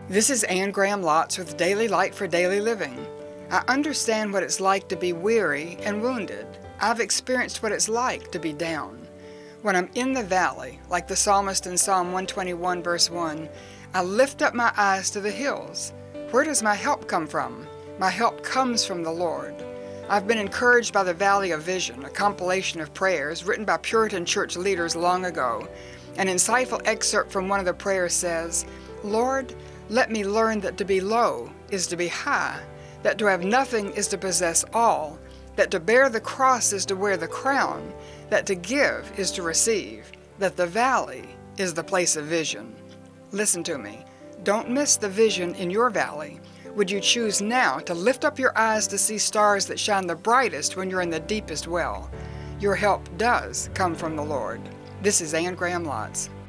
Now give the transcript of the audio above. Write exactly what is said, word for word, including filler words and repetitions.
This is Anne Graham Lotz with Daily Light for Daily Living. I understand what it's like to be weary and wounded. I've experienced what it's like to be down. When I'm in the valley, like the psalmist in Psalm one twenty-one verse one, I lift up my eyes to the hills. Where does my help come from? My help comes from the Lord. I've been encouraged by the Valley of Vision, a compilation of prayers written by Puritan church leaders long ago. An insightful excerpt from one of the prayers says, "Lord, let me learn that to be low is to be high, that to have nothing is to possess all, that to bear the cross is to wear the crown, that to give is to receive, that the valley is the place of vision." Listen to me. Don't miss the vision in your valley. Would you choose now to lift up your eyes to see stars that shine the brightest when you're in the deepest well? Your help does come from the Lord. This is Anne Graham Lotz.